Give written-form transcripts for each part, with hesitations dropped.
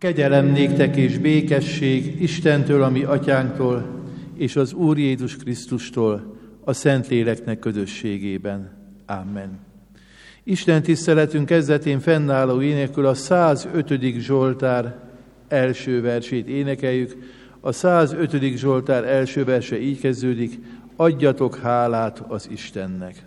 Kegyelem néktek és békesség Istentől, a mi atyánktól, és az Úr Jézus Krisztustól, a Szentléleknek közösségében. Amen. Isten tiszteletünk kezdetén fennálló énekül a 105. Zsoltár első versét énekeljük. A 105. Zsoltár első verse így kezdődik: adjatok hálát az Istennek.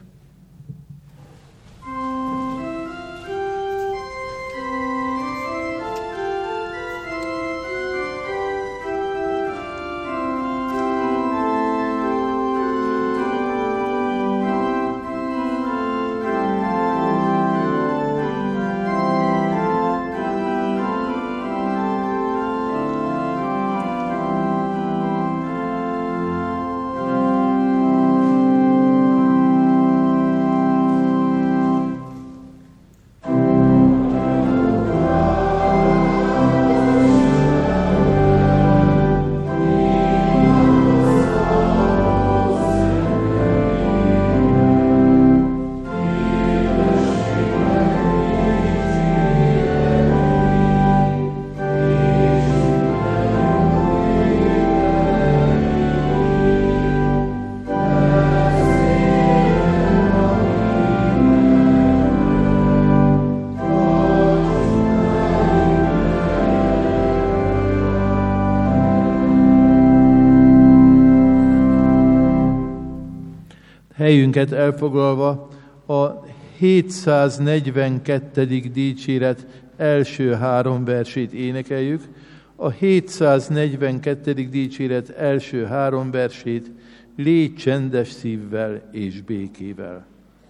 Helyünket elfoglalva a 742. dicséret első három versét énekeljük. A 742. dicséret első három versét légy csendes szívvel és békével.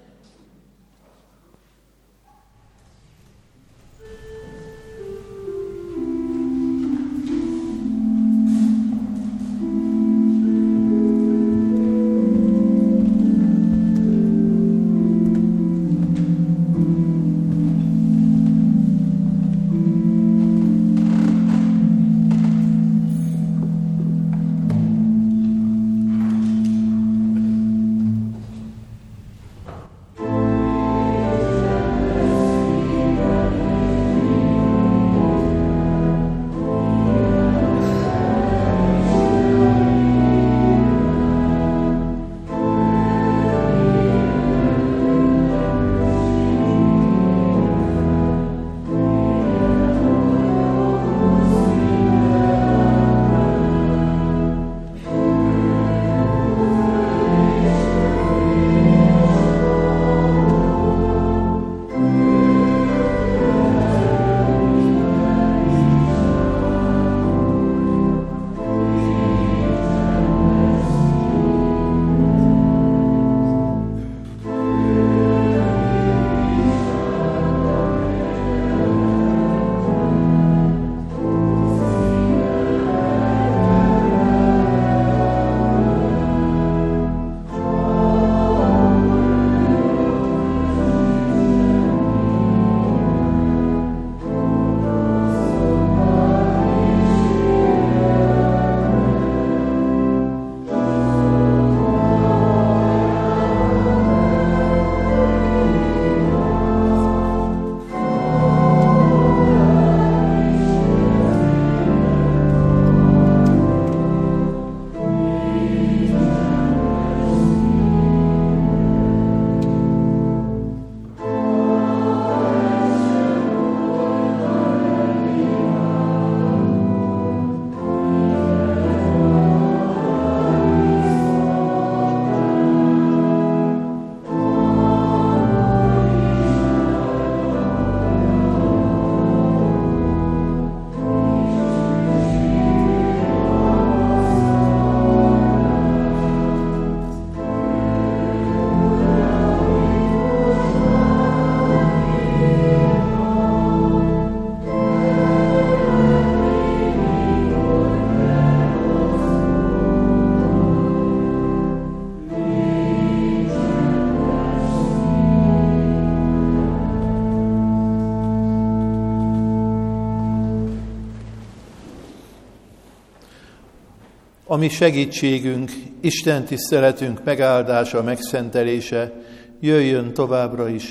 A mi segítségünk, Isten tiszteletünk megáldása, megszentelése jöjjön továbbra is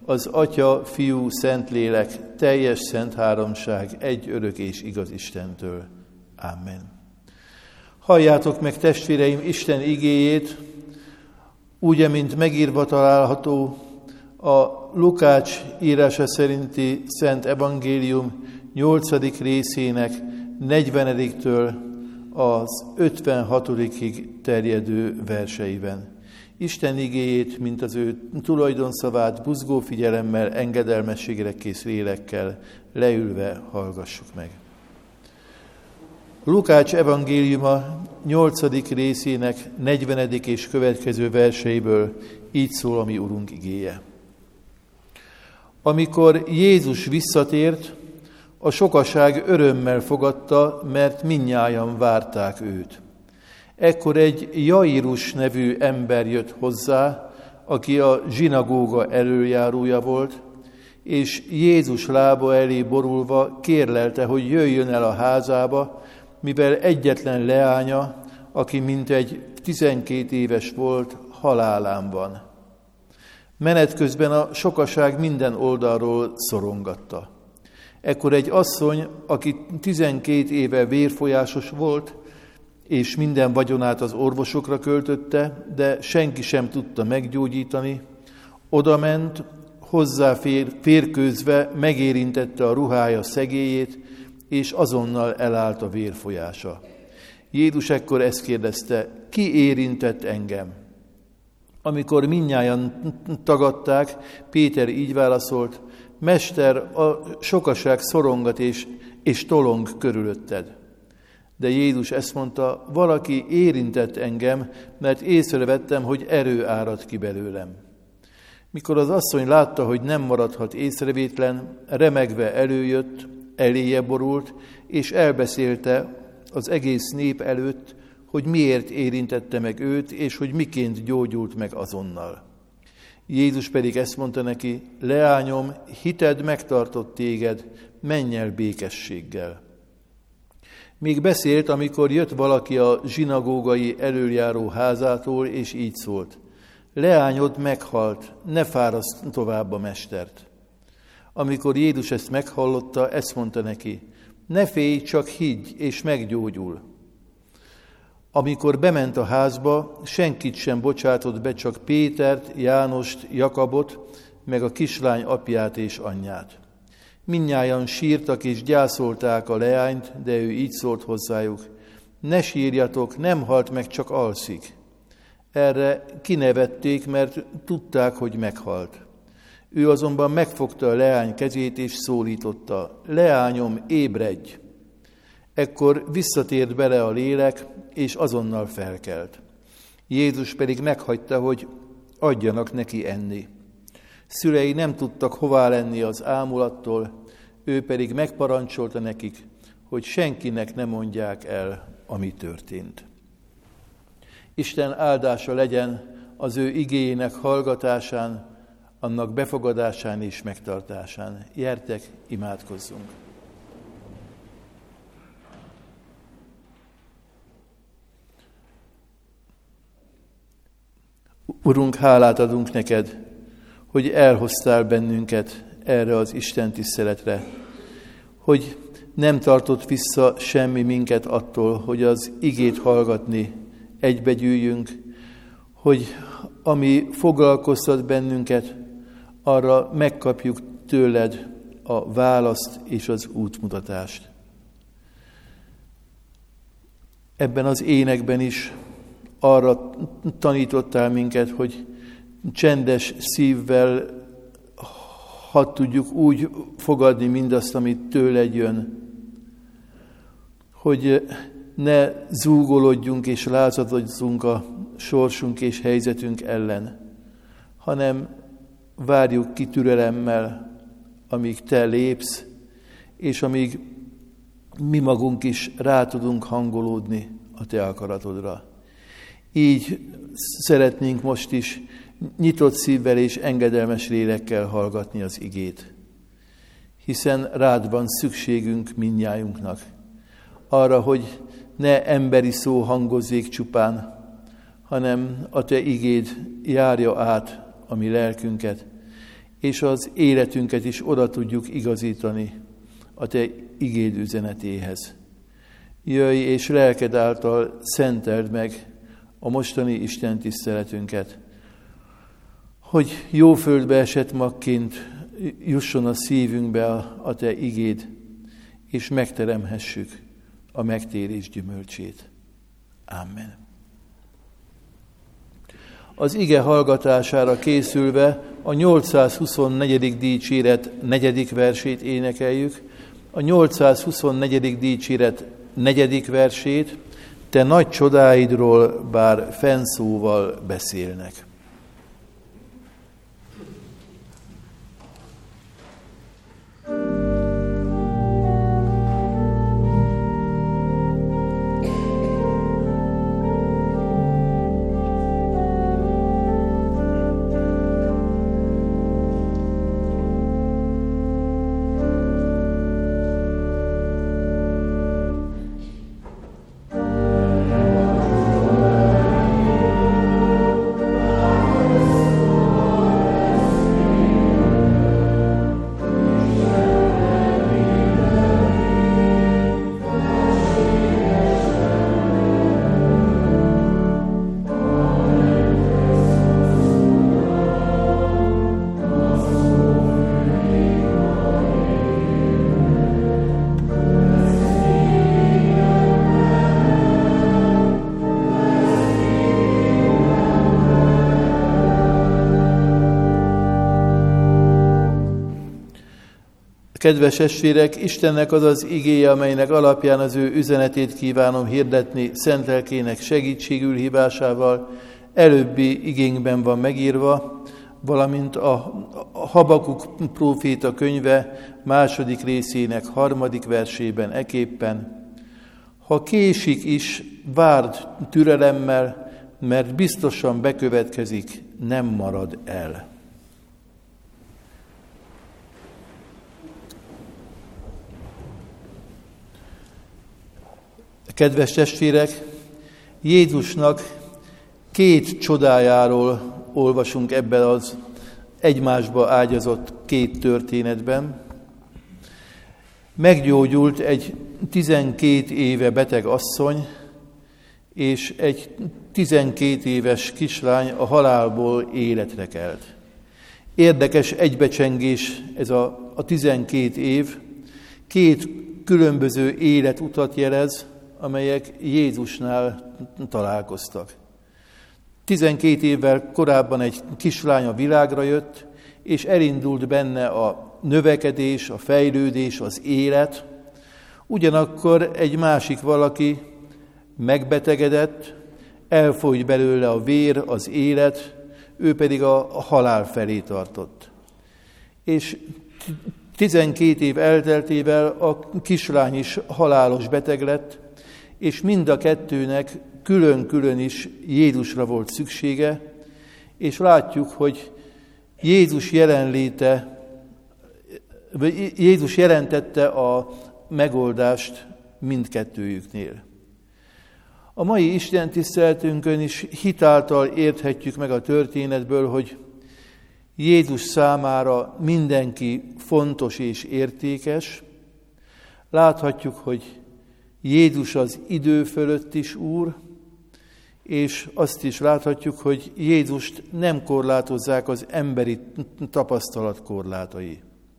az Atya, Fiú, Szentlélek, teljes szent háromság, egy örök és igaz Istentől. Amen. Halljátok meg, testvéreim, Isten igéjét, úgy, mint megírva található a Lukács írása szerinti Szent Evangélium 8. részének 40-től az 56-ig terjedő verseiben. Isten igéjét, mint az ő tulajdonszavát buzgó figyelemmel, engedelmességre kész lélekkel leülve hallgassuk meg. Lukács evangéliuma 8. részének 40. és következő verseiből így szól a mi Urunk igéje. Amikor Jézus visszatért, a sokaság örömmel fogadta, mert mindnyájan várták őt. Ekkor egy Jairus nevű ember jött hozzá, aki a zsinagóga elöljárója volt, és Jézus lába elé borulva kérlelte, hogy jöjjön el a házába, mivel egyetlen leánya, aki mintegy 12 éves volt, halálán van. Menet közben a sokaság minden oldalról szorongatta. Ekkor egy asszony, aki 12 éve vérfolyásos volt, és minden vagyonát az orvosokra költötte, de senki sem tudta meggyógyítani, odament, hozzá férkőzve megérintette a ruhája szegélyét, és azonnal elállt a vérfolyása. Jézus ekkor ezt kérdezte, ki érintett engem? Amikor mindnyájan tagadták, Péter így válaszolt, Mester, a sokaság szorongat és tolong körülötted. De Jézus ezt mondta, valaki érintett engem, mert észrevettem, hogy erő árad ki belőlem. Mikor az asszony látta, hogy nem maradhat észrevétlen, remegve előjött, eléje borult, és elbeszélte az egész nép előtt, hogy miért érintette meg őt, és hogy miként gyógyult meg azonnal. Jézus pedig ezt mondta neki, leányom, hited megtartott téged, menj el békességgel. Még beszélt, amikor jött valaki a zsinagógai elöljáró házától, és így szólt, leányod meghalt, ne fáraszd tovább a mestert. Amikor Jézus ezt meghallotta, ezt mondta neki, ne félj, csak higgy, és meggyógyul. Amikor bement a házba, senkit sem bocsátott be, csak Pétert, Jánost, Jakabot, meg a kislány apját és anyját. Mindnyájan sírtak és gyászolták a leányt, de ő így szólt hozzájuk, ne sírjatok, nem halt meg, csak alszik. Erre kinevették, mert tudták, hogy meghalt. Ő azonban megfogta a leány kezét és szólította, leányom, ébredj! Ekkor visszatért bele a lélek, és azonnal felkelt. Jézus pedig meghagyta, hogy adjanak neki enni. Szülei nem tudtak hová lenni az ámulattól, ő pedig megparancsolta nekik, hogy senkinek ne mondják el, ami történt. Isten áldása legyen az ő igéjének hallgatásán, annak befogadásán és megtartásán. Gyertek, imádkozzunk! Urunk, hálát adunk neked, hogy elhoztál bennünket erre az Isten tiszteletre, hogy nem tartott vissza semmi minket attól, hogy az igét hallgatni egybegyűjjünk, hogy ami foglalkoztat bennünket, arra megkapjuk tőled a választ és az útmutatást. Ebben az énekben is arra tanítottál minket, hogy csendes szívvel hadd tudjuk úgy fogadni mindazt, amit tőled jön, hogy ne zúgolódjunk és lázadozzunk a sorsunk és helyzetünk ellen, hanem várjuk ki türelemmel, amíg te lépsz, és amíg mi magunk is rá tudunk hangolódni a te akaratodra. Így szeretnénk most is nyitott szívvel és engedelmes lélekkel hallgatni az igét, hiszen rád van szükségünk mindnyájunknak, arra, hogy ne emberi szó hangozzék csupán, hanem a te igéd járja át a mi lelkünket, és az életünket is oda tudjuk igazítani a Te igéd üzenetéhez. Jöjj, és lelked által szenteld meg a mostani Isten tiszteletünket, hogy jó földbe esett magként jusson a szívünkbe a Te igéd, és megteremhessük a megtérés gyümölcsét. Amen. Az ige hallgatására készülve a 824. dicséret 4. versét énekeljük. A 824. dicséret 4. versét: Te nagy csodáidról bár fennszóval beszélnek. Kedves testvérek, Istennek az az igéje, amelynek alapján az ő üzenetét kívánom hirdetni szent lelkének segítségül hívásával, előbbi igénkben van megírva, valamint a Habakuk próféta könyve 2. részének 3. versében eképpen: Ha késik is, várd türelemmel, mert biztosan bekövetkezik, nem marad el. Kedves testvérek, Jézusnak 2 csodájáról olvasunk ebben az egymásba ágyazott 2 történetben. Meggyógyult egy 12 éve beteg asszony, és egy 12 éves kislány a halálból életre kelt. Érdekes egybecsengés ez a 12 év, 2 különböző életutat jelez, amelyek Jézusnál találkoztak. 12 évvel korábban egy kislány a világra jött, és elindult benne a növekedés, a fejlődés, az élet. Ugyanakkor egy másik valaki megbetegedett, elfolyt belőle a vér, az élet, ő pedig a halál felé tartott. És 12 év elteltével a kislány is halálos beteg lett, és mind a kettőnek külön-külön is Jézusra volt szüksége, és látjuk, hogy Jézus jelentette a megoldást mindkettőjüknél. A mai istentiszteletünkön is hitáltal érthetjük meg a történetből, hogy Jézus számára mindenki fontos és értékes. Láthatjuk, hogy Jézus az idő fölött is Úr, és azt is láthatjuk, hogy Jézust nem korlátozzák az emberi tapasztalat korlátai.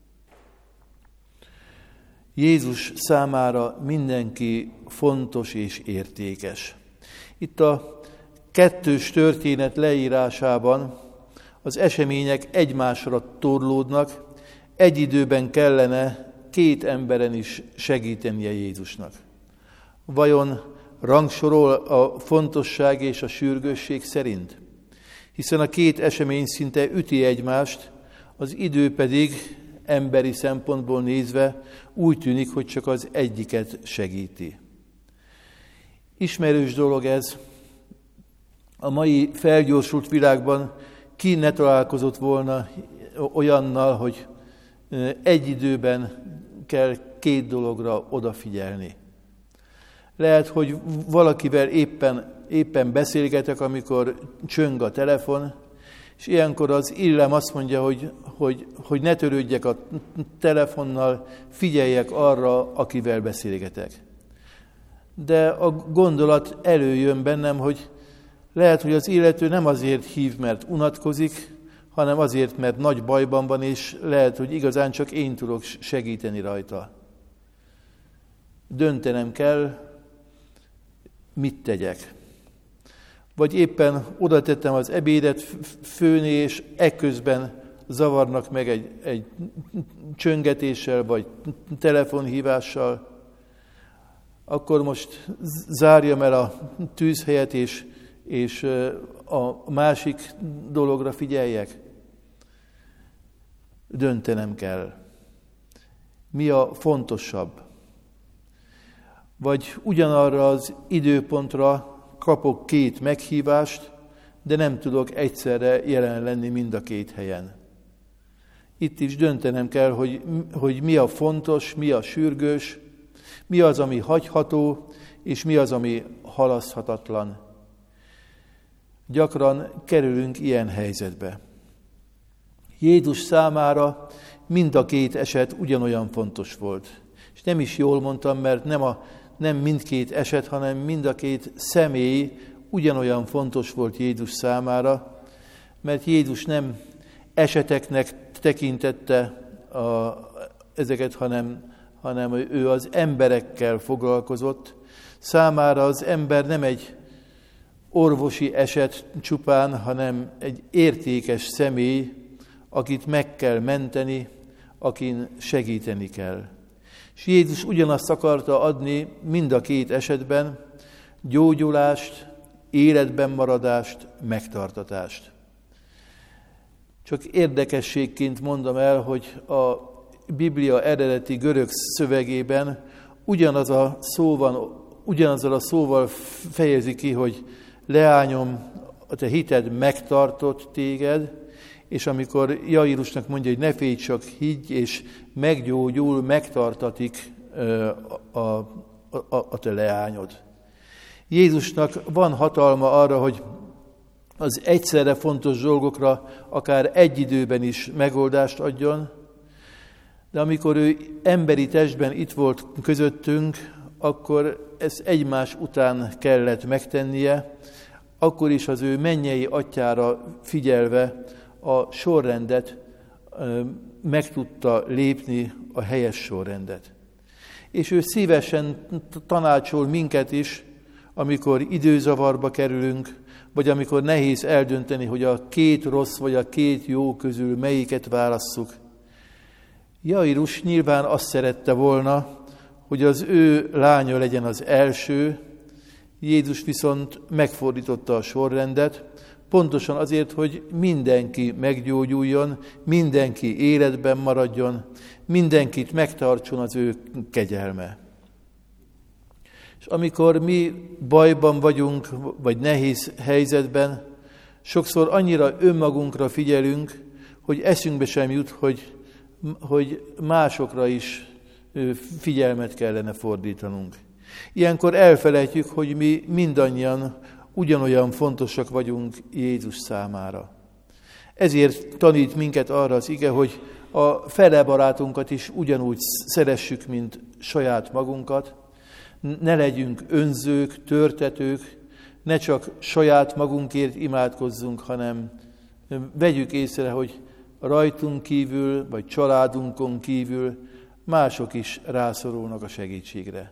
Jézus számára mindenki fontos és értékes. Itt a 2. történet leírásában az események egymásra torlódnak, egy időben kellene 2 emberen is segítenie Jézusnak. Vajon rangsorol a fontosság és a sürgősség szerint? Hiszen a 2 esemény szinte üti egymást, az idő pedig emberi szempontból nézve úgy tűnik, hogy csak az egyiket segíti. Ismerős dolog ez. A mai felgyorsult világban ki ne találkozott volna olyannal, hogy egy időben kell 2 dologra odafigyelni. Lehet, hogy valakivel éppen beszélgetek, amikor csöng a telefon, És ilyenkor az illem azt mondja, hogy ne törődjek a telefonnal, figyeljek arra, akivel beszélgetek. De a gondolat előjön bennem, hogy lehet, hogy az illető nem azért hív, mert unatkozik, hanem azért, mert nagy bajban van, és lehet, hogy igazán csak én tudok segíteni rajta. Döntenem kell, mit tegyek. Vagy éppen oda tettem az ebédet főni, és ekközben zavarnak meg egy csöngetéssel, vagy telefonhívással, akkor most zárjam el a tűzhelyet, és a másik dologra figyeljek. Döntenem kell. Mi a fontosabb? Vagy ugyanarra az időpontra kapok 2 meghívást, de nem tudok egyszerre jelen lenni mind a 2 helyen. Itt is döntenem kell, hogy mi a fontos, mi a sürgős, mi az, ami hagyható, és mi az, ami halaszthatatlan. Gyakran kerülünk ilyen helyzetbe. Jézus számára mind a 2 eset ugyanolyan fontos volt. És nem is jól mondtam, mert nem mindkét eset, hanem mind a 2 személy ugyanolyan fontos volt Jézus számára, mert Jézus nem eseteknek tekintette ezeket, hanem ő az emberekkel foglalkozott. Számára az ember nem egy orvosi eset csupán, hanem egy értékes személy, akit meg kell menteni, akin segíteni kell. És Jézus ugyanazt akarta adni mind a 2 esetben, gyógyulást, életben maradást, megtartatást. Csak érdekességként mondom el, hogy a Biblia eredeti görög szövegében ugyanazzal a szóval fejezi ki, hogy leányom, a te hited megtartott téged, és amikor Jairusnak mondja, hogy ne félj, csak higgy, és meggyógyul, megtartatik a te leányod. Jézusnak van hatalma arra, hogy az egyszerre fontos dolgokra akár egy időben is megoldást adjon, de amikor ő emberi testben itt volt közöttünk, akkor ezt egymás után kellett megtennie, akkor is az ő mennyei atyára figyelve a sorrendet meg tudta lépni, a helyes sorrendet. És ő szívesen tanácsol minket is, amikor időzavarba kerülünk, vagy amikor nehéz eldönteni, hogy a 2 rossz vagy a 2 jó közül melyiket válasszuk. Jairus nyilván azt szerette volna, hogy az ő lánya legyen az első, Jézus viszont megfordította a sorrendet, pontosan azért, hogy mindenki meggyógyuljon, mindenki életben maradjon, mindenkit megtartson az ő kegyelme. És amikor mi bajban vagyunk, vagy nehéz helyzetben, sokszor annyira önmagunkra figyelünk, hogy eszünkbe sem jut, hogy másokra is figyelmet kellene fordítanunk. Ilyenkor elfelejtjük, hogy mi mindannyian ugyanolyan fontosak vagyunk Jézus számára. Ezért tanít minket arra az ige, hogy a fele barátunkat is ugyanúgy szeressük, mint saját magunkat. Ne legyünk önzők, törtetők, ne csak saját magunkért imádkozzunk, hanem vegyük észre, hogy rajtunk kívül, vagy családunkon kívül mások is rászorulnak a segítségre.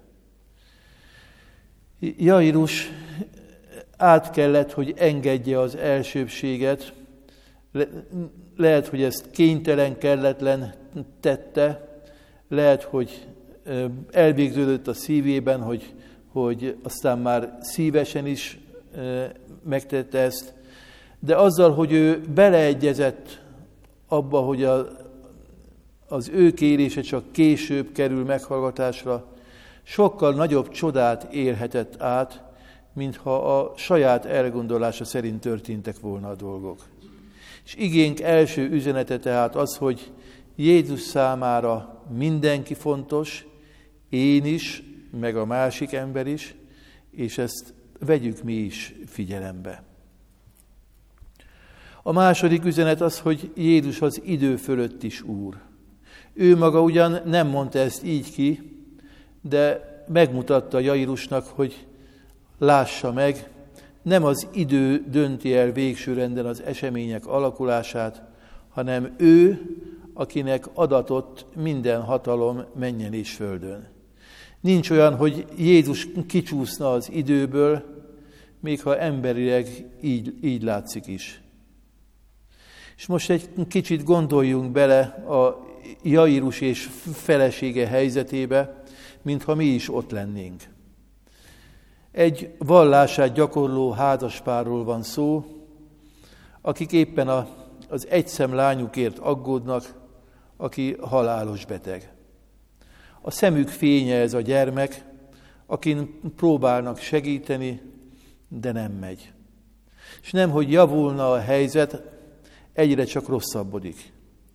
Jairus át kellett, hogy engedje az elsőbbséget. Lehet, hogy ezt kénytelen, kelletlen tette, lehet, hogy elvégződött a szívében, hogy aztán már szívesen is megtette ezt, de azzal, hogy ő beleegyezett abba, hogy az ő kérése csak később kerül meghallgatásra, sokkal nagyobb csodát élhetett át, mintha a saját elgondolása szerint történtek volna a dolgok. És igénk első üzenete tehát az, hogy Jézus számára mindenki fontos, én is, meg a másik ember is, és ezt vegyük mi is figyelembe. A második üzenet az, hogy Jézus az idő fölött is Úr. Ő maga ugyan nem mondta ezt így ki, de megmutatta Jairusnak, hogy lássa meg, nem az idő dönti el végső renden az események alakulását, hanem ő, akinek adatott minden hatalom mennyen és földön. Nincs olyan, hogy Jézus kicsúszna az időből, még ha emberileg így látszik is. És most egy kicsit gondoljunk bele a Jairus és felesége helyzetébe, mintha mi is ott lennénk. Egy vallását gyakorló házaspárról van szó, akik éppen az egyszem lányukért aggódnak, aki halálos beteg. A szemük fénye ez a gyermek, akin próbálnak segíteni, de nem megy. És nemhogy javulna a helyzet, egyre csak rosszabbodik.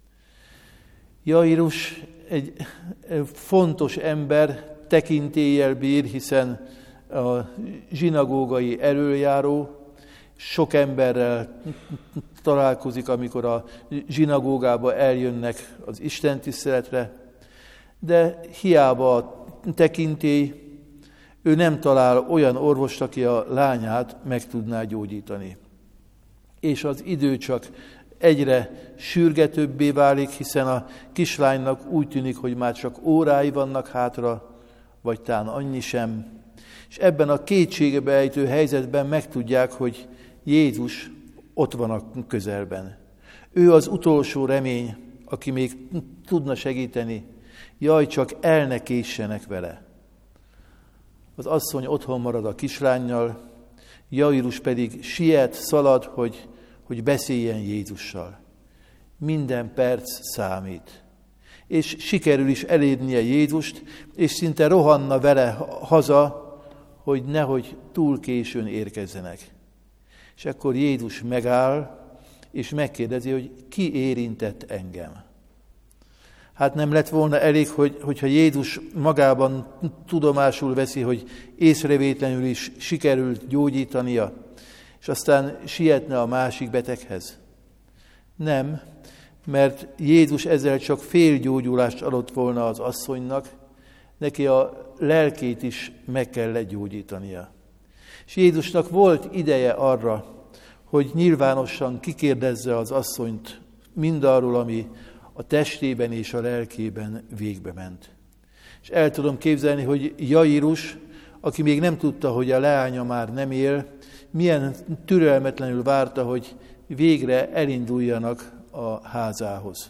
Jairus egy fontos ember, tekintéllyel bír, hiszen a zsinagógai elöljáró, sok emberrel találkozik, amikor a zsinagógába eljönnek az istentiszteletre, de hiába a tekintély, ő nem talál olyan orvost, aki a lányát meg tudná gyógyítani. És az idő csak egyre sürgetőbbé válik, hiszen a kislánynak úgy tűnik, hogy már csak órái vannak hátra, vagy talán annyi sem. És ebben a kétségbe ejtő helyzetben megtudják, hogy Jézus ott van a közelben. Ő az utolsó remény, aki még tudna segíteni. Jaj, csak el ne késsenek vele. Az asszony otthon marad a kislánnyal, Jairus pedig siet, szalad, hogy beszéljen Jézussal. Minden perc számít. És sikerül is elérnie Jézust, és szinte rohanna vele haza, hogy nehogy túl későn érkezzenek. És akkor Jézus megáll, és megkérdezi, hogy ki érintett engem. Hát nem lett volna elég, hogyha Jézus magában tudomásul veszi, hogy észrevétlenül is sikerült gyógyítania, és aztán sietne a másik beteghez. Nem, mert Jézus ezzel csak félgyógyulást adott volna az asszonynak, neki a lelkét is meg kellett gyógyítania. És Jézusnak volt ideje arra, hogy nyilvánosan kikérdezze az asszonyt mindarról, ami a testében és a lelkében végbe ment. És el tudom képzelni, hogy Jairus, aki még nem tudta, hogy a leánya már nem él, milyen türelmetlenül várta, hogy végre elinduljanak a házához.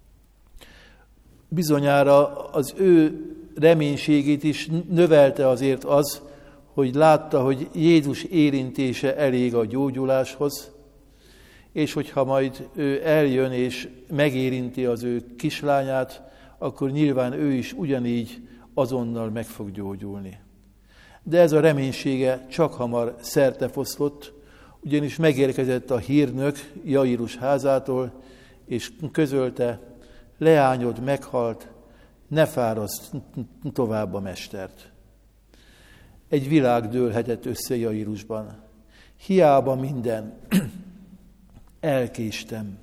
Bizonyára az ő reménységét is növelte azért az, hogy látta, hogy Jézus érintése elég a gyógyuláshoz, és hogyha majd ő eljön és megérinti az ő kislányát, akkor nyilván ő is ugyanígy azonnal meg fog gyógyulni. De ez a reménysége csak hamar szertefoszlott, ugyanis megérkezett a hírnök Jairus házától, és közölte, leányod meghalt, ne fáraszd tovább a mestert. Egy világ dőlhetett össze Jairusban. Hiába minden. Elkéstem.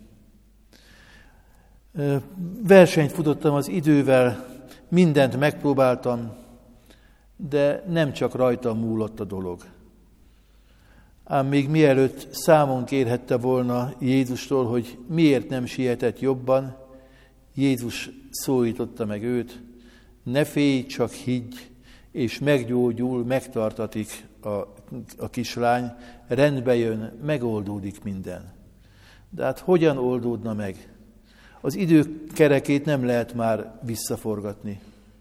Versenyt futottam az idővel, mindent megpróbáltam, de nem csak rajtam múlott a dolog. Ám még mielőtt számon kérhette volna Jézustól, hogy miért nem sietett jobban, Jézus szólította meg őt, ne félj, csak higgy, és meggyógyul, megtartatik a kislány, rendbe jön, megoldódik minden. De hát hogyan oldódna meg? Az idő kerekét nem lehet már visszaforgatni.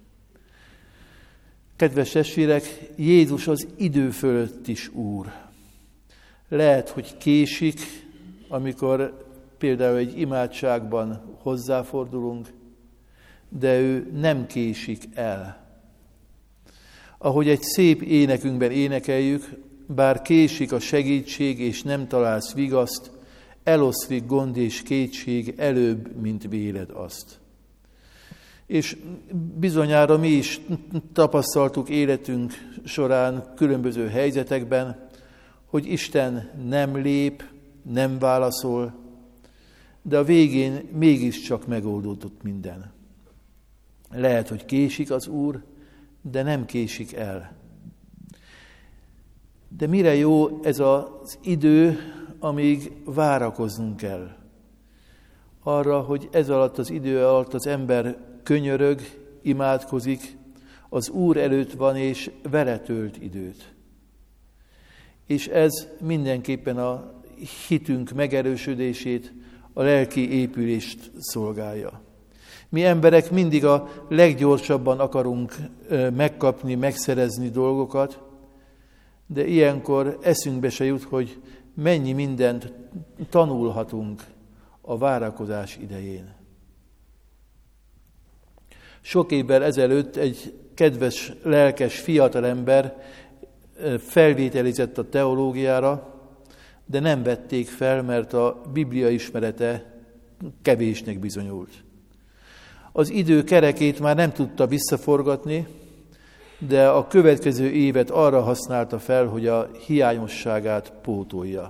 Kedves testvérek, Jézus az idő fölött is Úr. Lehet, hogy késik, amikor például egy imádságban hozzáfordulunk, de ő nem késik el. Ahogy egy szép énekünkben énekeljük, bár késik a segítség, és nem találsz vigaszt, eloszlik gond és kétség előbb, mint véled azt. És bizonyára mi is tapasztaltuk életünk során különböző helyzetekben, hogy Isten nem lép, nem válaszol, de a végén mégiscsak megoldódott minden. Lehet, hogy késik az Úr, de nem késik el. De mire jó ez az idő, amíg várakoznunk kell? Arra, hogy ez alatt az idő alatt az ember könyörög, imádkozik, az Úr előtt van és vele tölt időt. És ez mindenképpen a hitünk megerősödését, a lelki épülést szolgálja. Mi emberek mindig a leggyorsabban akarunk megkapni, megszerezni dolgokat, de ilyenkor eszünkbe se jut, hogy mennyi mindent tanulhatunk a várakozás idején. Sok évvel ezelőtt egy kedves, lelkes fiatalember felvételizett a teológiára, de nem vették fel, mert a Biblia ismerete kevésnek bizonyult. Az idő kerekét már nem tudta visszaforgatni, de a következő évet arra használta fel, hogy a hiányosságát pótolja.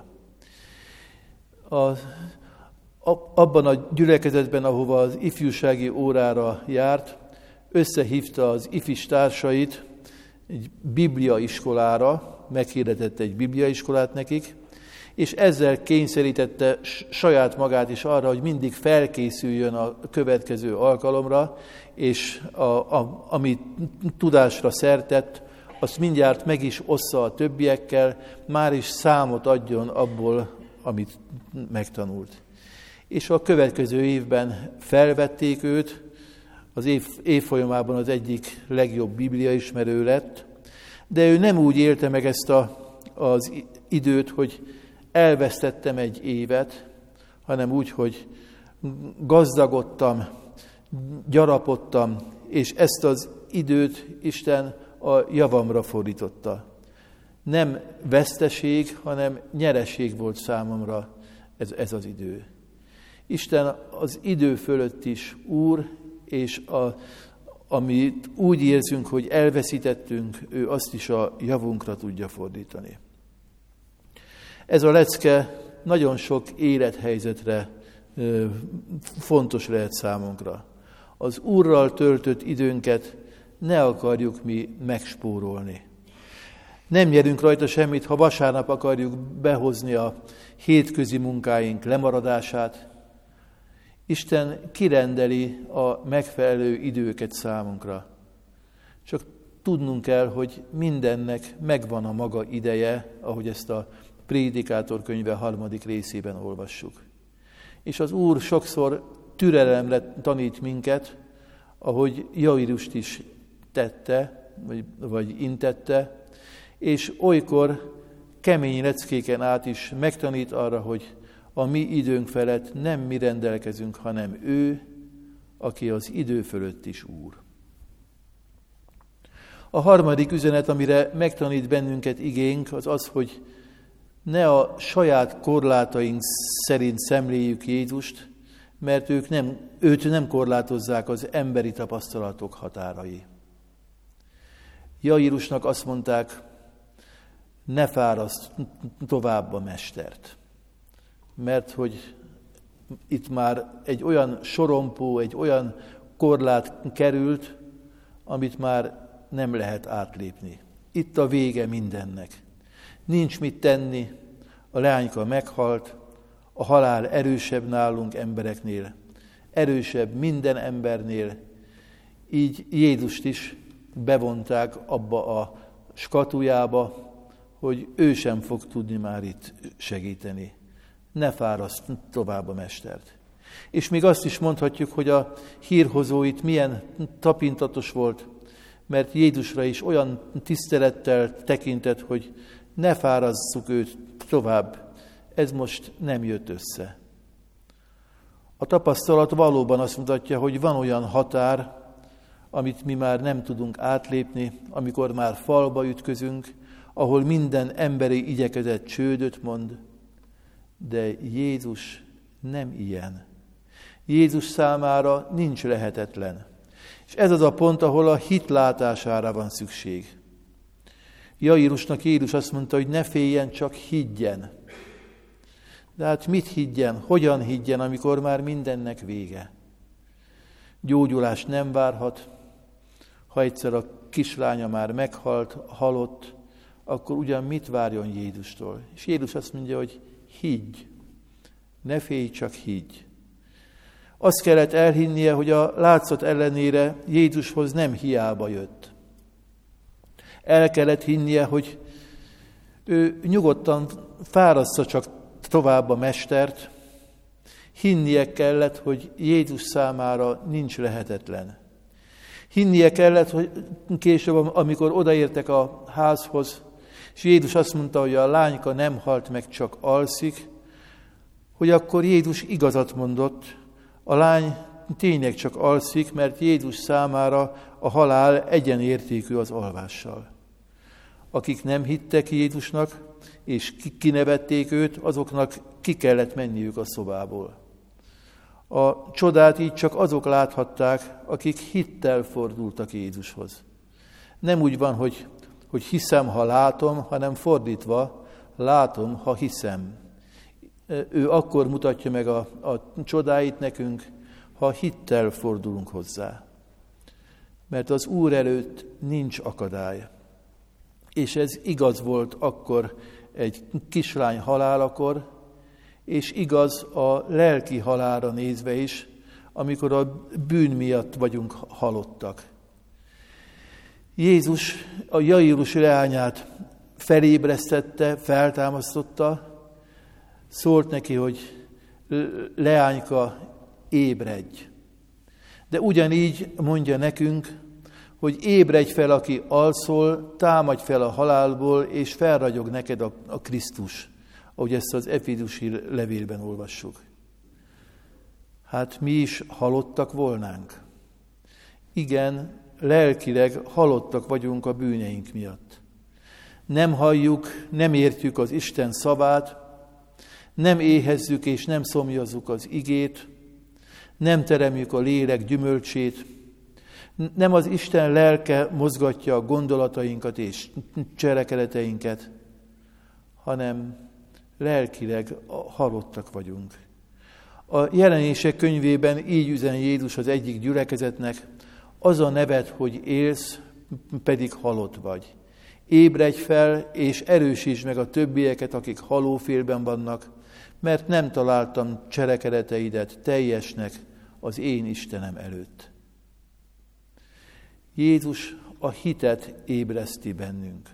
Abban a gyülekezetben, ahova az ifjúsági órára járt, összehívta az ifis társait egy bibliaiskolára, meghirdetett egy bibliaiskolát nekik, és ezzel kényszerítette saját magát is arra, hogy mindig felkészüljön a következő alkalomra, és ami tudásra szertett, azt mindjárt meg is ossza a többiekkel, már is számot adjon abból, amit megtanult. És a következő évben felvették őt, az év folyamában az egyik legjobb bibliaismerő lett, de ő nem úgy élte meg ezt az időt, hogy elvesztettem egy évet, hanem úgy, hogy gazdagodtam, gyarapodtam, és ezt az időt Isten a javamra fordította. Nem veszteség, hanem nyereség volt számomra ez az idő. Isten az idő fölött is Úr, és amit úgy érzünk, hogy elveszítettünk, ő azt is a javunkra tudja fordítani. Ez a lecke nagyon sok élethelyzetre fontos lehet számunkra. Az Úrral töltött időnket ne akarjuk mi megspórolni. Nem nyerünk rajta semmit, ha vasárnap akarjuk behozni a hétközi munkáink lemaradását. Isten kirendeli a megfelelő időket számunkra. Csak tudnunk kell, hogy mindennek megvan a maga ideje, ahogy ezt a Prédikátor könyve 3. részében olvassuk. És az Úr sokszor türelemre tanít minket, ahogy Jairust is tette, vagy intette, és olykor kemény leckéken át is megtanít arra, hogy a mi időnk felett nem mi rendelkezünk, hanem ő, aki az idő fölött is Úr. A harmadik üzenet, amire megtanít bennünket igénk, az az, hogy ne a saját korlátaink szerint szemléljük Jézust, mert őt nem korlátozzák az emberi tapasztalatok határai. Jairusnak azt mondták, ne fáraszd tovább a mestert, mert hogy itt már egy olyan sorompó, egy olyan korlát került, amit már nem lehet átlépni. Itt a vége mindennek. Nincs mit tenni, a leányka meghalt, a halál erősebb nálunk embereknél, erősebb minden embernél, így Jézust is bevonták abba a skatujába, hogy ő sem fog tudni már itt segíteni. Ne fáraszt tovább a mestert. És még azt is mondhatjuk, hogy a hírhozó itt milyen tapintatos volt, mert Jézusra is olyan tisztelettel tekintett, hogy ne fárasszuk őt tovább. Ez most nem jött össze. A tapasztalat valóban azt mutatja, hogy van olyan határ, amit mi már nem tudunk átlépni, amikor már falba ütközünk, ahol minden emberi igyekezet csődöt mond, de Jézus nem ilyen. Jézus számára nincs lehetetlen. És ez az a pont, ahol a hit látására van szükség. Jairusnak Jézus azt mondta, hogy ne féljen, csak higgyen. De hát mit higgyen, hogyan higgyen, amikor már mindennek vége? Gyógyulás nem várhat, ha egyszer a kislánya már meghalt, halott, akkor ugyan mit várjon Jézustól? És Jézus azt mondja, hogy higgy, ne félj, csak higgy. Azt kellett elhinnie, hogy a látszat ellenére Jézushoz nem hiába jött. El kellett hinnie, hogy ő nyugodtan fárassza csak tovább a mestert. Hinnie kellett, hogy Jézus számára nincs lehetetlen. Hinnie kellett, hogy később, amikor odaértek a házhoz, és Jézus azt mondta, hogy a lányka nem halt meg, csak alszik, hogy akkor Jézus igazat mondott, a lány tényleg csak alszik, mert Jézus számára a halál egyenértékű az alvással. Akik nem hittek Jézusnak, és kinevették őt, azoknak ki kellett menniük a szobából. A csodát így csak azok láthatták, akik hittel fordultak Jézushoz. Nem úgy van, hogy hiszem, ha látom, hanem fordítva, látom, ha hiszem. Ő akkor mutatja meg a csodáit nekünk, ha hittel fordulunk hozzá. Mert az Úr előtt nincs akadály. És ez igaz volt akkor egy kislány halálakor, és igaz a lelki halálra nézve is, amikor a bűn miatt vagyunk halottak. Jézus a Jairus leányát felébresztette, feltámasztotta, szólt neki, hogy leányka, ébredj. De ugyanígy mondja nekünk, hogy ébredj fel, aki alszol, támadj fel a halálból, és felragyog neked a Krisztus, ahogy ezt az Efézusi levélben olvassuk. Hát mi is halottak volnánk. Igen, lelkileg halottak vagyunk a bűneink miatt. Nem halljuk, nem értjük az Isten szavát, nem éhezzük és nem szomjazzuk az igét, nem teremjük a lélek gyümölcsét, nem az Isten lelke mozgatja a gondolatainkat és cselekedeteinket, hanem lelkileg halottak vagyunk. A Jelenések könyvében így üzen Jézus az egyik gyülekezetnek, az a neved, hogy élsz, pedig halott vagy. Ébredj fel, és erősítsd meg a többieket, akik halófélben vannak, mert nem találtam cselekedeteidet teljesnek az én Istenem előtt. Jézus a hitet ébreszti bennünk.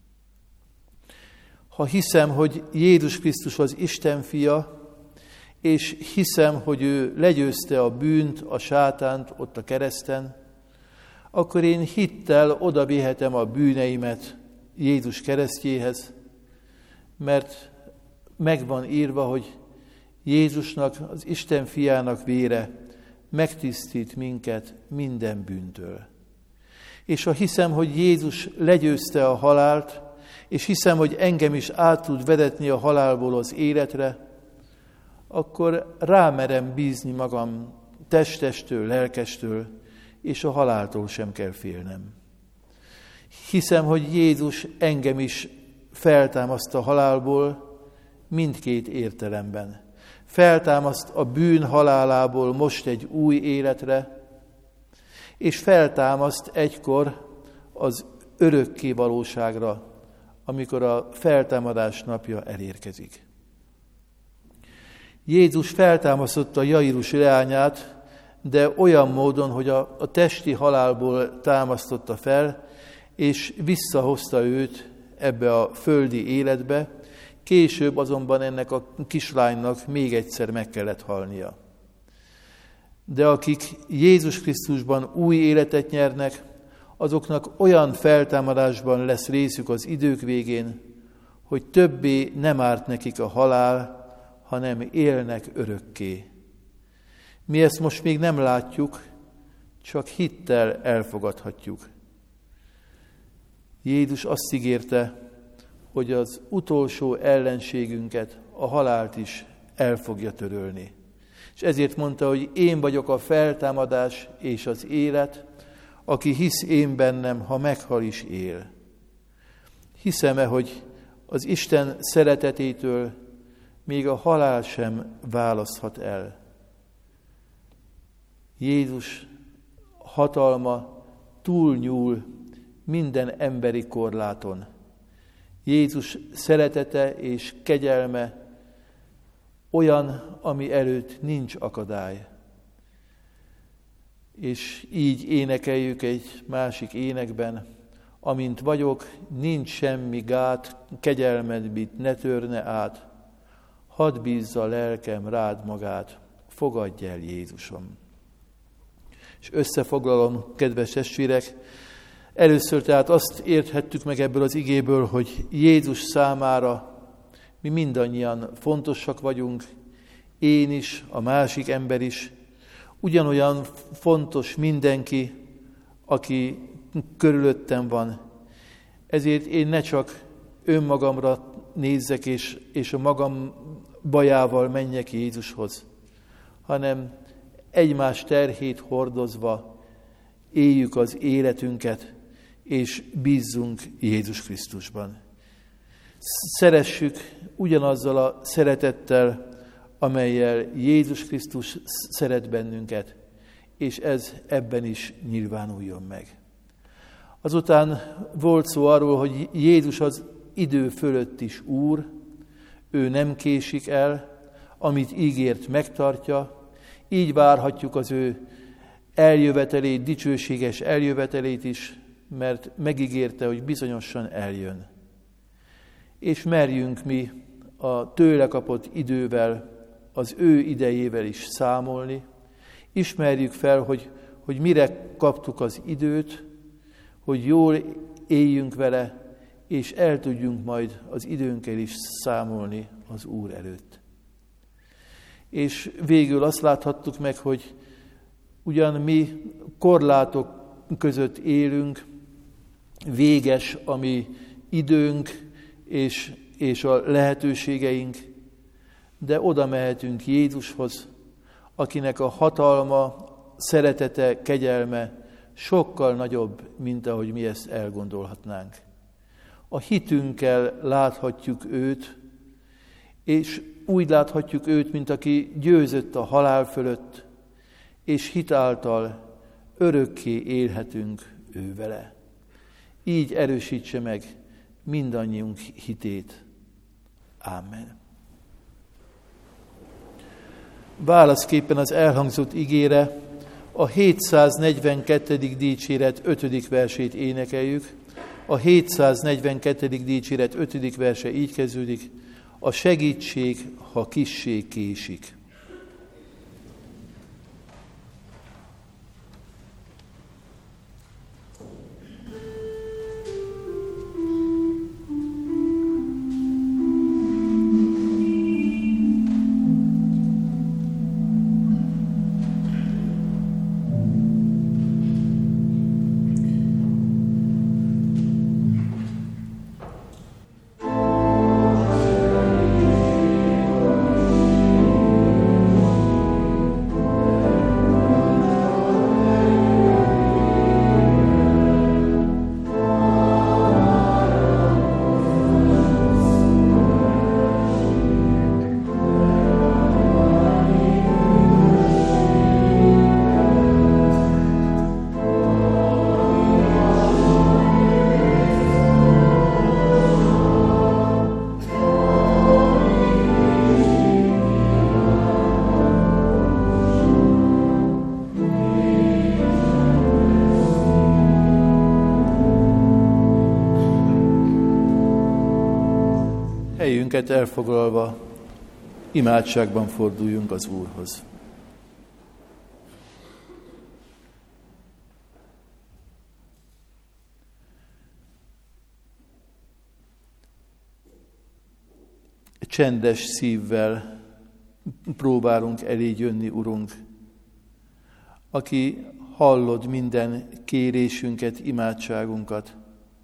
Ha hiszem, hogy Jézus Krisztus az Isten fia, és hiszem, hogy ő legyőzte a bűnt, a sátánt ott a kereszten, akkor én hittel odavihetem a bűneimet Jézus keresztjéhez, mert megvan írva, hogy Jézusnak, az Isten fiának vére megtisztít minket minden bűntől. És ha hiszem, hogy Jézus legyőzte a halált, és hiszem, hogy engem is át tud vedetni a halálból az életre, akkor rámerem bízni magam testestől, lelkestől, és a haláltól sem kell félnem. Hiszem, hogy Jézus engem is feltámaszt a halálból mindkét értelemben. Feltámaszt a bűn halálából most egy új életre, és feltámaszt egykor az örökké valóságra, amikor a feltámadás napja elérkezik. Jézus feltámasztotta Jairus leányát, de olyan módon, hogy a testi halálból támasztotta fel, és visszahozta őt ebbe a földi életbe, később azonban ennek a kislánynak még egyszer meg kellett halnia. De akik Jézus Krisztusban új életet nyernek, azoknak olyan feltámadásban lesz részük az idők végén, hogy többé nem árt nekik a halál, hanem élnek örökké. Mi ezt most még nem látjuk, csak hittel elfogadhatjuk. Jézus azt ígérte, hogy az utolsó ellenségünket, a halált is el fogja törölni. És ezért mondta, hogy én vagyok a feltámadás és az élet, aki hisz én bennem, ha meghal is él. Hiszem-e, hogy az Isten szeretetétől még a halál sem választhat el. Jézus hatalma túlnyúl minden emberi korláton. Jézus szeretete és kegyelme olyan, ami előtt nincs akadály. És így énekeljük egy másik énekben: amint vagyok, nincs semmi gát, kegyelmedbit ne törne át, hadd bízza lelkem rád magát, fogadj el, Jézusom. És összefoglalom, kedves testvérek, először tehát azt érthettük meg ebből az igéből, hogy Jézus számára mi mindannyian fontosak vagyunk, én is, a másik ember is, ugyanolyan fontos mindenki, aki körülöttem van. Ezért én ne csak önmagamra nézzek, és a magam bajával menjek Jézushoz, hanem egymás terhét hordozva éljük az életünket, és bízzunk Jézus Krisztusban. Szeressük ugyanazzal a szeretettel, amellyel Jézus Krisztus szeret bennünket, és ez ebben is nyilvánuljon meg. Azután volt szó arról, hogy Jézus az idő fölött is Úr, ő nem késik el, amit ígért, megtartja, így várhatjuk az ő eljövetelét, dicsőséges eljövetelét is, mert megígérte, hogy bizonyosan eljön. És merjünk mi a tőle kapott idővel, az ő idejével is számolni, ismerjük fel, hogy mire kaptuk az időt, hogy jól éljünk vele, és el tudjunk majd az időnkkel is számolni az Úr előtt. És végül azt láthattuk meg, hogy ugyan mi korlátok között élünk, véges a mi időnk és a lehetőségeink, de oda mehetünk Jézushoz, akinek a hatalma, szeretete, kegyelme sokkal nagyobb, mint ahogy mi ezt elgondolhatnánk. A hitünkkel láthatjuk őt, és úgy láthatjuk őt, mint aki győzött a halál fölött, és hit által örökké élhetünk ő vele. Így erősítse meg mindannyiunk hitét. Ámen. Válaszképpen az elhangzott igére a 742. dicséret 5. versét énekeljük. A 742. dicséret 5. verse így kezdődik: a segítség, ha kissé késik. Helyünket elfoglalva, imádságban forduljunk az Úrhoz. Csendes szívvel próbálunk eléd jönni, Urunk, aki hallod minden kérésünket, imádságunkat,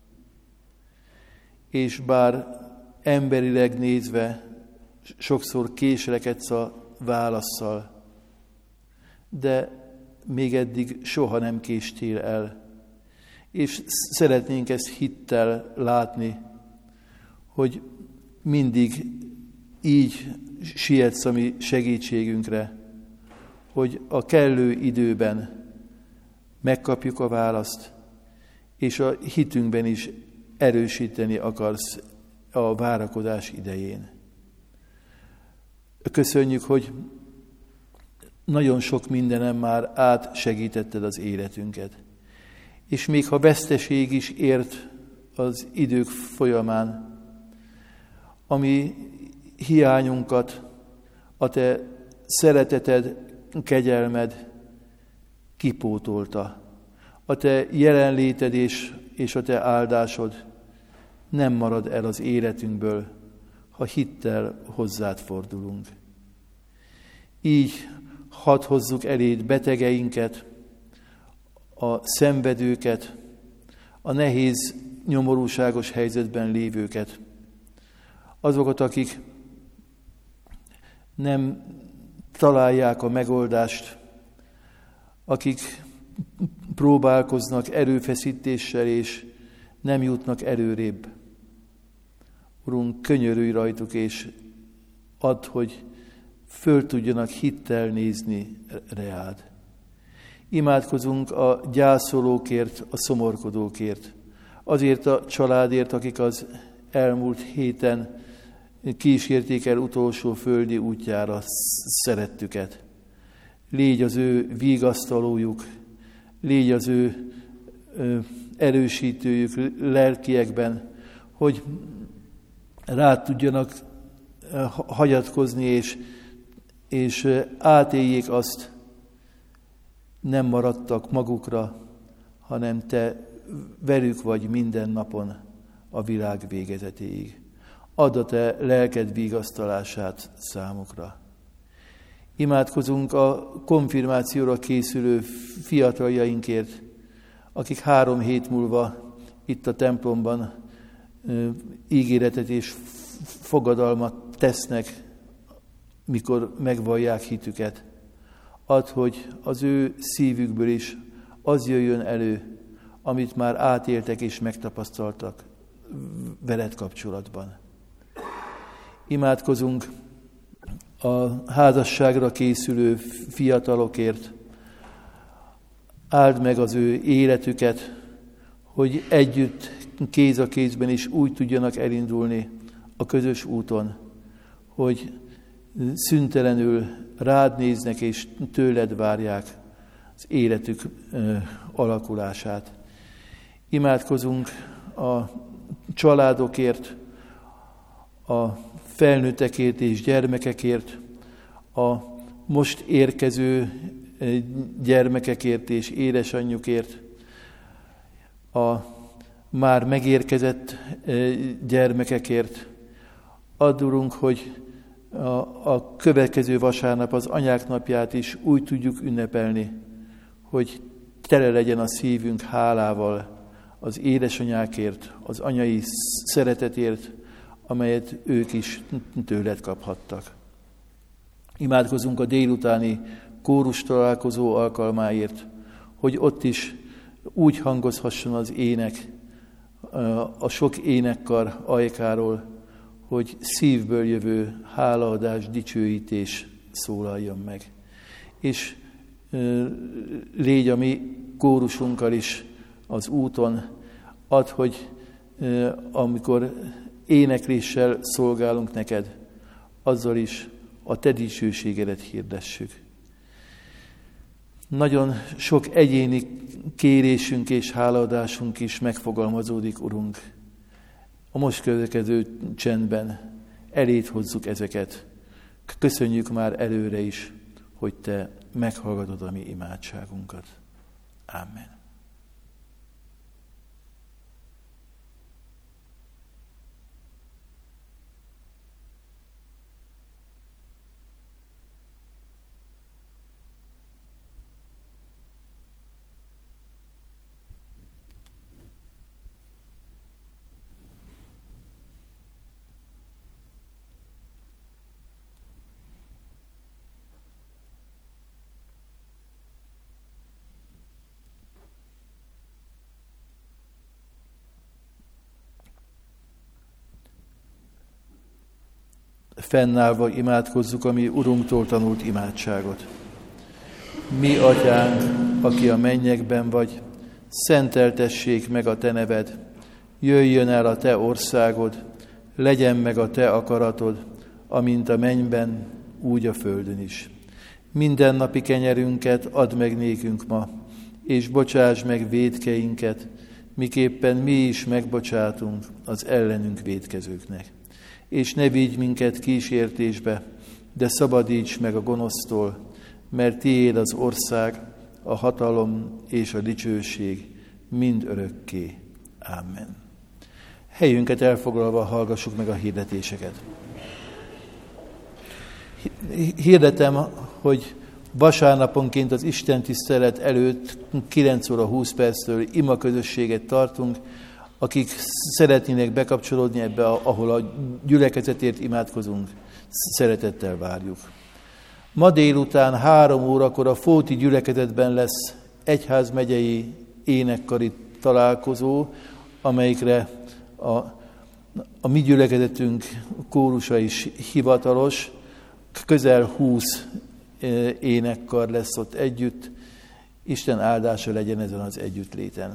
és bár emberileg nézve sokszor késlekedsz a válasszal, de még eddig soha nem késtél el. És szeretnénk ezt hittel látni, hogy mindig így sietsz a mi segítségünkre, hogy a kellő időben megkapjuk a választ, és a hitünkben is erősíteni akarsz a várakozás idején. Köszönjük, hogy nagyon sok mindenem már átsegítetted az életünket. És még ha veszteség is ért az idők folyamán, ami hiányunkat a te szereteted, kegyelmed kipótolta. A te jelenléted és a te áldásod nem marad el az életünkből, ha hittel hozzád fordulunk. Így hadd hozzuk eléd betegeinket, a szenvedőket, a nehéz, nyomorúságos helyzetben lévőket, azokat, akik nem találják a megoldást, akik próbálkoznak erőfeszítéssel, és nem jutnak előrébb. Urunk, könyörülj rajtuk, és add, hogy föl tudjanak hittel nézni reád. Imádkozunk a gyászolókért, a szomorkodókért, azért a családért, akik az elmúlt héten kísérték el utolsó földi útjára szerettüket. Légy az ő vigasztalójuk, légy az ő erősítőjük lelkiekben, hogy rá tudjanak hagyatkozni, és átéljék azt, nem maradtak magukra, hanem te velük vagy minden napon a világ végezetéig. Add a te lelked vigasztalását számukra. Imádkozunk a konfirmációra készülő fiataljainkért, akik 3 hét múlva itt a templomban ígéretet és fogadalmat tesznek, mikor megvallják hitüket. Add, hogy az ő szívükből is az jöjjön elő, amit már átéltek és megtapasztaltak veled kapcsolatban. Imádkozunk a házasságra készülő fiatalokért. Áld meg az ő életüket, hogy együtt, kéz a kézben is úgy tudjanak elindulni a közös úton, hogy szüntelenül rád néznek és tőled várják az életük alakulását. Imádkozunk a családokért, a felnőttekért és gyermekekért, a most érkező gyermekekért és édesanyjukért, a már megérkezett gyermekekért. Add, Urunk, hogy a következő vasárnap, az anyák napját is úgy tudjuk ünnepelni, hogy tele legyen a szívünk hálával az édesanyákért, az anyai szeretetért, amelyet ők is tőled kaphattak. Imádkozunk a délutáni kórus találkozó alkalmáért, hogy ott is úgy hangozhasson az ének, a sok énekkar ajkáról, hogy szívből jövő hálaadás, dicsőítés szólaljon meg. És légy a mi kórusunkkal is az úton, add, hogy amikor énekléssel szolgálunk neked, azzal is a te dicsőségedet hirdessük. Nagyon sok egyéni kérésünk és hálaadásunk is megfogalmazódik, Urunk. A most következő csendben eléd hozzuk ezeket. Köszönjük már előre is, hogy te meghallgatod a mi imádságunkat. Amen. Fennállva imádkozzuk a mi Urunktól tanult imádságot. Mi, Atyánk, aki a mennyekben vagy, szenteltessék meg a Te neved, jöjjön el a Te országod, legyen meg a Te akaratod, amint a mennyben, úgy a földön is. Mindennapi kenyerünket add meg nékünk ma, és bocsáss meg vétkeinket, miképpen mi is megbocsátunk az ellenünk vétkezőknek. És ne vigy minket kísértésbe, de szabadíts meg a gonosztól, mert tiéd az ország, a hatalom és a dicsőség mind örökké. Amen. Helyünket elfoglalva hallgassuk meg a hirdetéseket. Hirdetem, hogy vasárnaponként az Isten tisztelet előtt 9 óra 20 perctől ima közösséget tartunk, akik szeretnének bekapcsolódni ebbe, ahol a gyülekezetért imádkozunk, szeretettel várjuk. Ma délután 3 órakor a Fóti gyülekezetben lesz egyházmegyei énekkari találkozó, amelyikre a mi gyülekezetünk kórusa is hivatalos, közel 20 énekkar lesz ott együtt. Isten áldása legyen ezen az együttléten.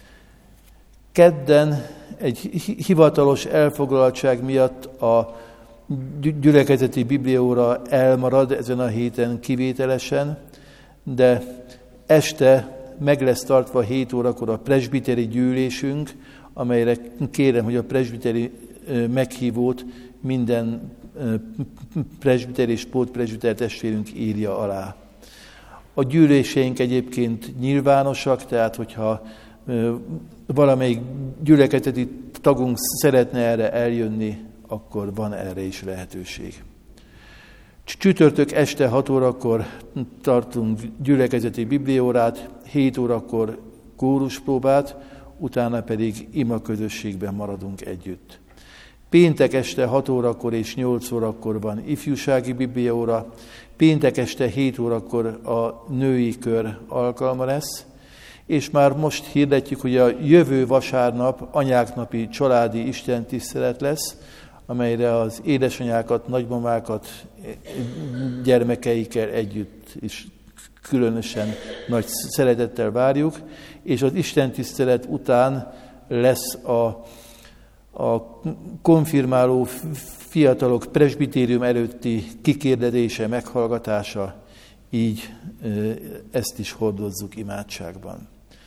Kedden egy hivatalos elfoglaltság miatt a gyülekezeti bibliaóra elmarad ezen a héten kivételesen, de este meg lesz tartva 7 órakor a presbiteri gyűlésünk, amelyre kérem, hogy a presbiteri meghívót minden presbiter és pótpresbiter testvérünk írja alá. A gyűléseink egyébként nyilvánosak, tehát hogyha valamelyik gyülekezeti tagunk szeretne erre eljönni, akkor van erre is lehetőség. Csütörtök este 6 órakor tartunk gyülekezeti bibliaórát, 7 órakor kóruspróbát, utána pedig ima közösségben maradunk együtt. Péntek este 6 órakor és 8 órakor van ifjúsági bibliaóra, péntek este 7 órakor a női kör alkalma lesz, és már most hirdetjük, hogy a jövő vasárnap anyáknapi családi istentisztelet lesz, amelyre az édesanyákat, nagymamákat, gyermekeikkel együtt is különösen nagy szeretettel várjuk, és az istentisztelet után lesz a konfirmáló fiatalok presbitérium előtti kikérdetése, meghallgatása, így ezt is hordozzuk imádságban.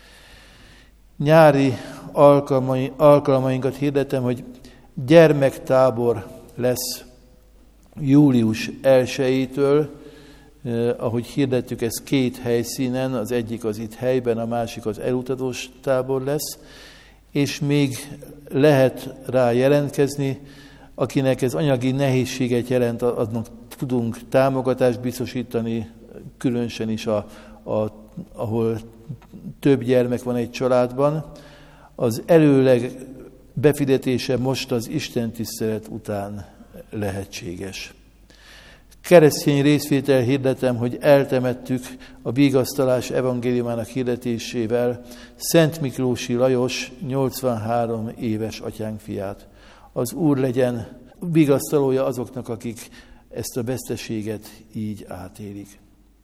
Nyári alkalmainkat hirdetem, hogy gyermektábor lesz július 1-től, ahogy hirdettük, ez 2 helyszínen, az egyik az itt helyben, a másik az elutazós tábor lesz, és még lehet rá jelentkezni, akinek ez anyagi nehézséget jelent, aznak tudunk támogatást biztosítani, különösen is ahol több gyermek van egy családban. Az előleg befizetése most az istentisztelet után lehetséges. Keresztény részvétel hirdetem, hogy eltemettük a vigasztalás evangéliumának hirdetésével Szent Miklósi Lajos 83 éves atyánk fiát. Az Úr legyen vigasztalója azoknak, akik ezt a veszteséget így átélik.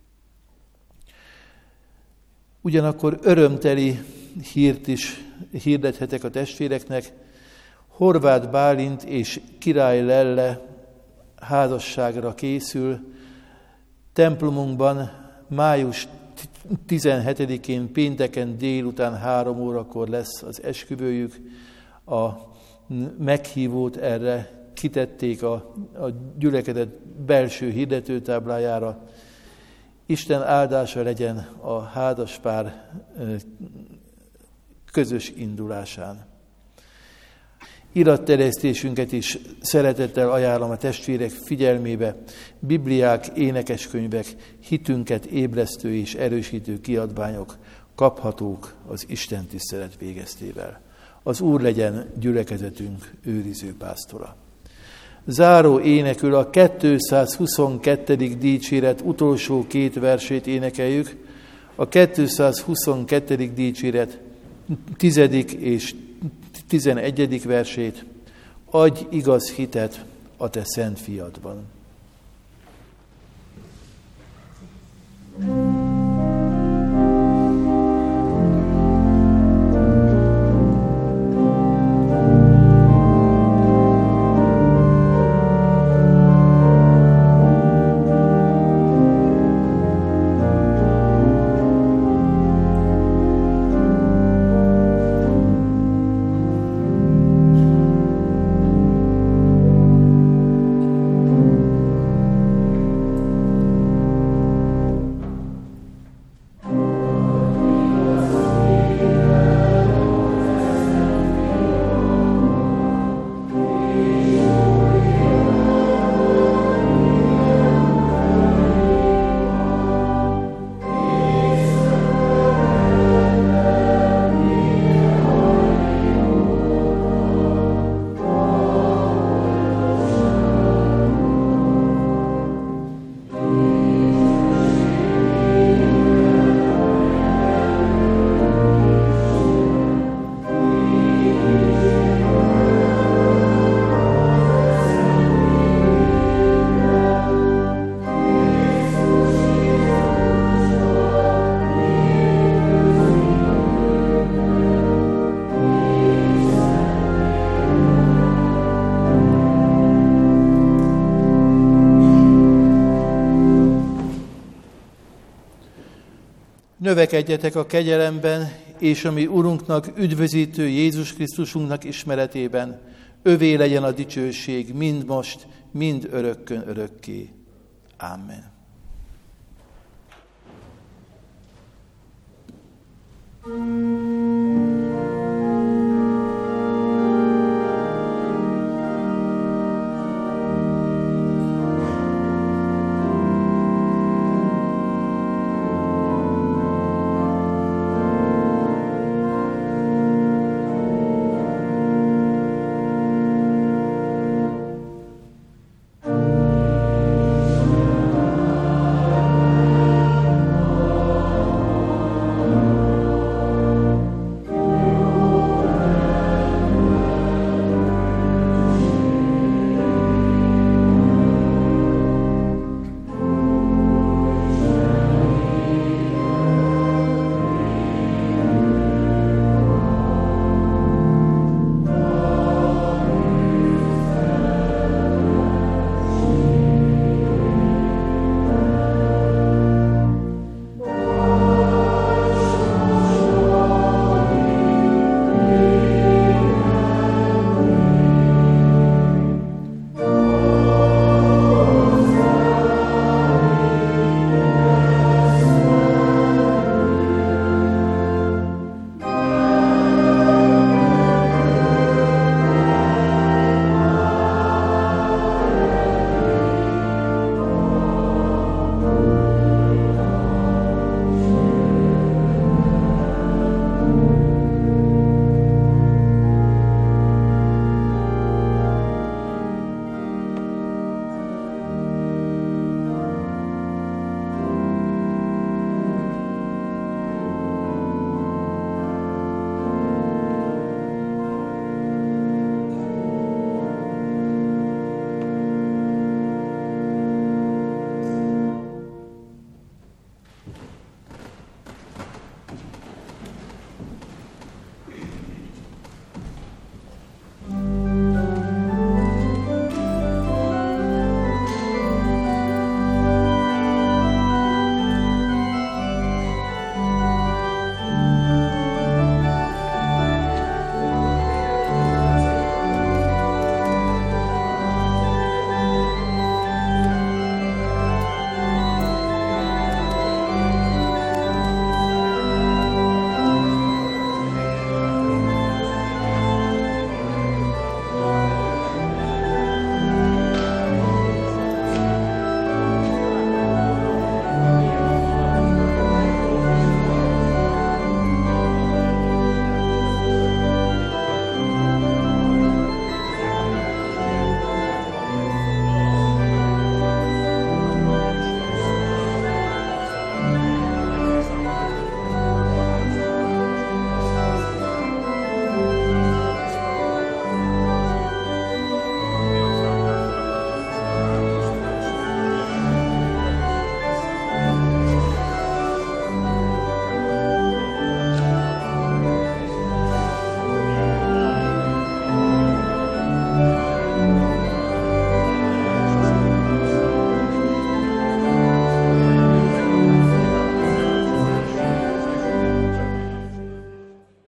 Ugyanakkor örömteli hírt is hirdethetek a testvéreknek. Horváth Bálint és Király Lelle házasságra készül. Templumunkban május 17-én pénteken délután 3 órakor lesz az esküvőjük. A meghívót erre kitették a gyülekezet belső hirdetőtáblájára. Isten áldása legyen a házaspár közös indulásán. Iratterjesztésünket is szeretettel ajánlom a testvérek figyelmébe. Bibliák, énekeskönyvek, hitünket ébresztő és erősítő kiadványok kaphatók az istentisztelet végeztével. Az Úr legyen gyülekezetünk őriző pásztora. Záró énekül a 222. dicséret utolsó 2 versét énekeljük. A 222. dicséret 10. és 11. versét. Adj igaz hitet a te szent fiadban. Növekedjetek a kegyelemben, és a mi Urunknak, üdvözítő Jézus Krisztusunknak ismeretében. Övé legyen a dicsőség mind most, mind örökkön örökké. Amen.